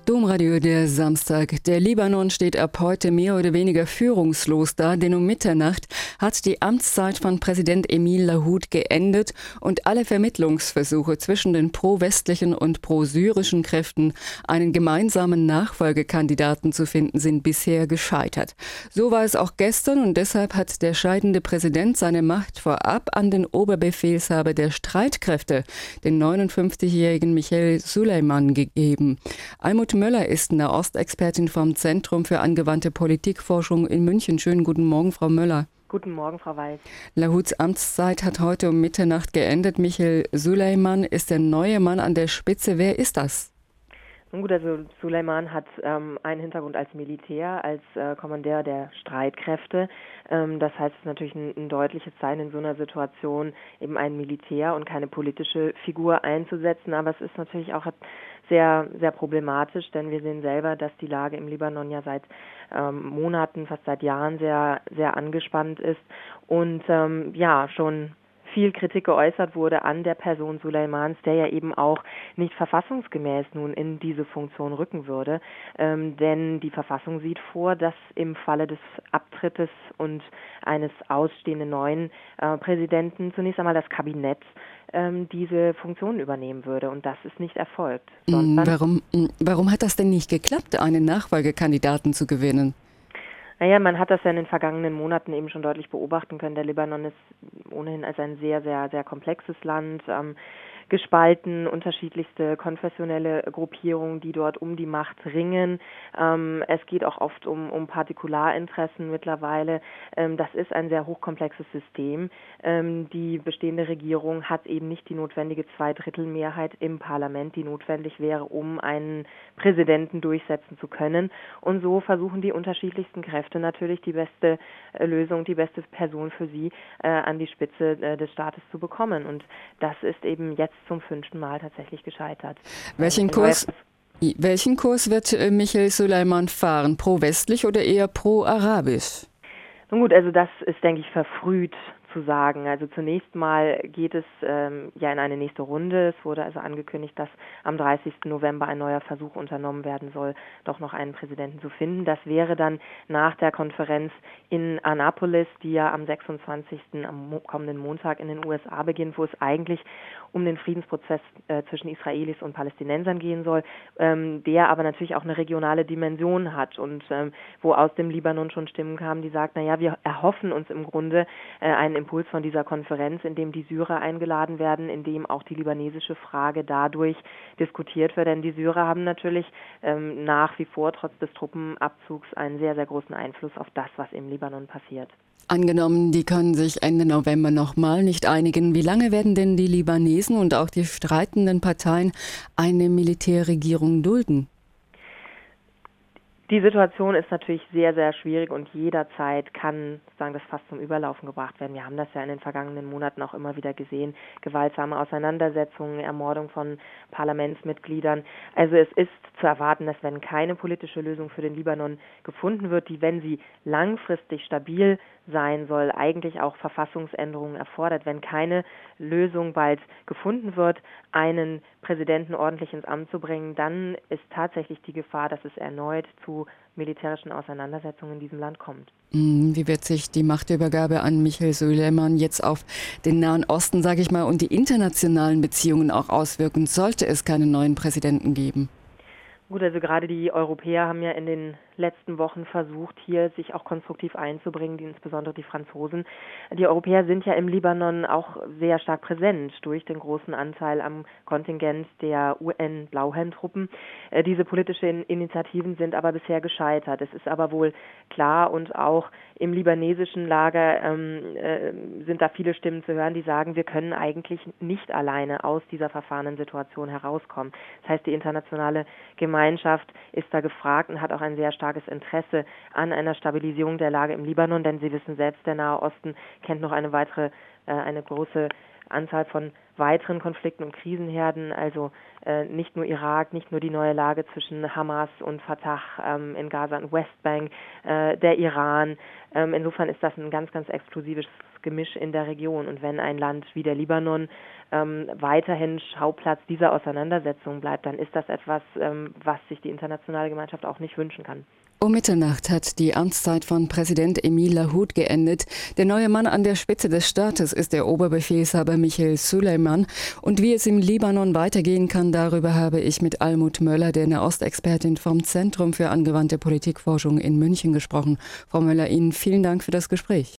Domradio der Samstag. Der Libanon steht ab heute mehr oder weniger führungslos da, denn um Mitternacht hat die Amtszeit von Präsident Emil Lahoud geendet und alle Vermittlungsversuche zwischen den pro-westlichen und pro-syrischen Kräften, einen gemeinsamen Nachfolgekandidaten zu finden, sind bisher gescheitert. So war es auch gestern und deshalb hat der scheidende Präsident seine Macht vorab an den Oberbefehlshaber der Streitkräfte, den 59-jährigen Michael Suleiman, gegeben. Almut Möller ist Nahostexpertin vom Zentrum für angewandte Politikforschung in München. Schönen guten Morgen, Frau Möller. Guten Morgen, Frau Weiß. Lahouds Amtszeit hat heute um Mitternacht geendet. Michael Suleiman ist der neue Mann an der Spitze. Wer ist das? Nun gut, also Suleiman hat einen Hintergrund als Militär, als Kommandeur der Streitkräfte. Das heißt, es ist natürlich ein deutliches Zeichen in so einer Situation, eben ein Militär und keine politische Figur einzusetzen. Aber es ist natürlich auch sehr, sehr problematisch, denn wir sehen selber, dass die Lage im Libanon ja seit Monaten, fast seit Jahren sehr, sehr angespannt ist und schon viel Kritik geäußert wurde an der Person Suleimans, der ja eben auch nicht verfassungsgemäß nun in diese Funktion rücken würde. Denn die Verfassung sieht vor, dass im Falle des Abtrittes und eines ausstehenden neuen Präsidenten zunächst einmal das Kabinett diese Funktion übernehmen würde. Und das ist nicht erfolgt. Warum hat das denn nicht geklappt, einen Nachfolgekandidaten zu gewinnen? Naja, man hat das ja in den vergangenen Monaten eben schon deutlich beobachten können. Der Libanon ist ohnehin als ein sehr, sehr, sehr komplexes Land, gespalten, unterschiedlichste konfessionelle Gruppierungen, die dort um die Macht ringen. Es geht auch oft um Partikularinteressen mittlerweile. Das ist ein sehr hochkomplexes System. Die bestehende Regierung hat eben nicht die notwendige Zweidrittelmehrheit im Parlament, die notwendig wäre, um einen Präsidenten durchsetzen zu können. Und so versuchen die unterschiedlichsten Kräfte natürlich die beste Lösung, die beste Person für sie an die Spitze des Staates zu bekommen. Und das ist eben jetzt zum 5. Mal tatsächlich gescheitert. Welchen Kurs wird Michael Suleiman fahren? Pro-westlich oder eher pro-arabisch? Nun gut, also das ist, denke ich, verfrüht zu sagen. Also zunächst mal geht es in eine nächste Runde. Es wurde also angekündigt, dass am 30. November ein neuer Versuch unternommen werden soll, doch noch einen Präsidenten zu finden. Das wäre dann nach der Konferenz in Annapolis, die ja am 26. am kommenden Montag in den USA beginnt, wo es eigentlich um den Friedensprozess zwischen Israelis und Palästinensern gehen soll, der aber natürlich auch eine regionale Dimension hat und wo aus dem Libanon schon Stimmen kamen, die sagten, naja, wir erhoffen uns im Grunde einen Impuls von dieser Konferenz, in dem die Syrer eingeladen werden, in dem auch die libanesische Frage dadurch diskutiert wird. Denn die Syrer haben natürlich nach wie vor trotz des Truppenabzugs einen sehr, sehr großen Einfluss auf das, was im Libanon passiert. Angenommen, die können sich Ende November nochmal nicht einigen. Wie lange werden denn die Libanesen und auch die streitenden Parteien eine Militärregierung dulden? Die Situation ist natürlich sehr, sehr schwierig und jederzeit kann das fast zum Überlaufen gebracht werden. Wir haben das ja in den vergangenen Monaten auch immer wieder gesehen. Gewaltsame Auseinandersetzungen, Ermordung von Parlamentsmitgliedern. Also es ist zu erwarten, dass wenn keine politische Lösung für den Libanon gefunden wird, die, wenn sie langfristig stabil sein soll, eigentlich auch Verfassungsänderungen erfordert. Wenn keine Lösung bald gefunden wird, einen Präsidenten ordentlich ins Amt zu bringen, dann ist tatsächlich die Gefahr, dass es erneut zu militärischen Auseinandersetzungen in diesem Land kommt. Wie wird sich die Machtübergabe an Michael Suleiman jetzt auf den Nahen Osten, sage ich mal, und die internationalen Beziehungen auch auswirken, sollte es keinen neuen Präsidenten geben? Gut, also gerade die Europäer haben ja in den letzten Wochen versucht, hier sich auch konstruktiv einzubringen, insbesondere die Franzosen. Die Europäer sind ja im Libanon auch sehr stark präsent durch den großen Anteil am Kontingent der UN-Blauhelmtruppen. Diese politischen Initiativen sind aber bisher gescheitert. Es ist aber wohl klar und auch im libanesischen Lager sind da viele Stimmen zu hören, die sagen, wir können eigentlich nicht alleine aus dieser verfahrenen Situation herauskommen. Das heißt, die internationale Gemeinschaft ist da gefragt und hat auch ein sehr starkes Interesse an einer Stabilisierung der Lage im Libanon, denn Sie wissen selbst, der Nahe Osten kennt noch eine große Anzahl von weiteren Konflikten und Krisenherden, also nicht nur Irak, nicht nur die neue Lage zwischen Hamas und Fatah in Gaza und Westbank, der Iran. Insofern ist das ein ganz, ganz exklusives Gemisch in der Region. Und wenn ein Land wie der Libanon weiterhin Schauplatz dieser Auseinandersetzung bleibt, dann ist das etwas, was sich die internationale Gemeinschaft auch nicht wünschen kann. Um Mitternacht hat die Amtszeit von Präsident Emil Lahoud geendet. Der neue Mann an der Spitze des Staates ist der Oberbefehlshaber Michael Süleyman. Und wie es im Libanon weitergehen kann, darüber habe ich mit Almut Möller, der Nahostexpertin vom Zentrum für angewandte Politikforschung in München, gesprochen. Frau Möller, Ihnen vielen Dank für das Gespräch.